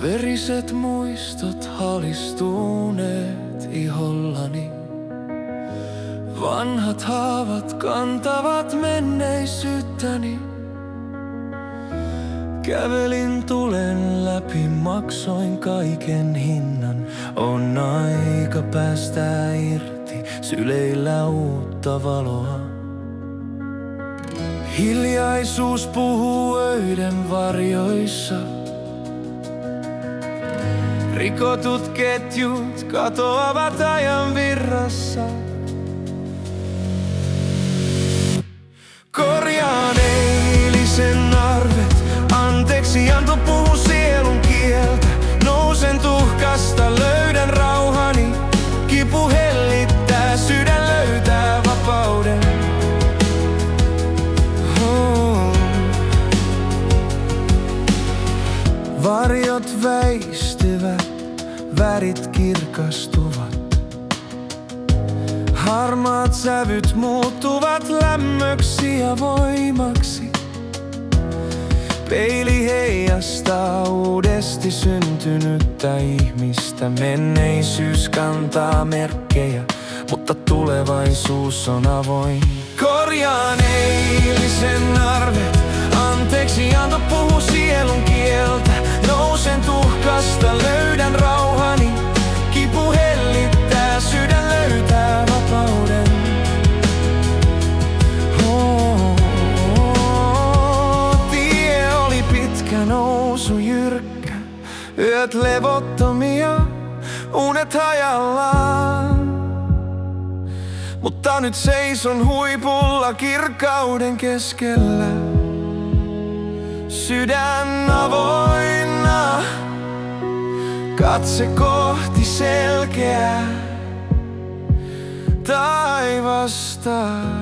Veriset muistot halistuneet ihollani. Vanhat haavat kantavat menneisyyttäni. Kävelin tulen läpi, maksoin kaiken hinnan. On aika päästä irti, syleillä uutta valoa. Hiljaisuus puhuu öiden varjoissa. Rikotut ketjut katoavat ajan virrassa. Korjaan eilisen arvet, anteeksianto puhuu sielun kieltä. Nousen tuhkasta, löydän rauhani. Kipu hellittää, sydän löytää vapauden. Varjot väistyvät, värit kirkastuvat. Harmaat sävyt muuttuvat lämmöksi ja voimaksi. Peili heijastaa uudesti syntynyttä ihmistä. Menneisyys kantaa merkkejä, mutta tulevaisuus on avoin. Korjaan eilisen arvet, anteeksianto puhuu sielun kieltä. Nousen tuhkasta, löydän rauhani. Kipu hellittää, sydän löytää vapauden. Tie oli pitkä, nousu jyrkkä. Yöt levottomia, unet hajallaan. Mutta nyt seison huipulla kirkkauden keskellä. Sydän avoinna, katse kohti selkeää taivasta.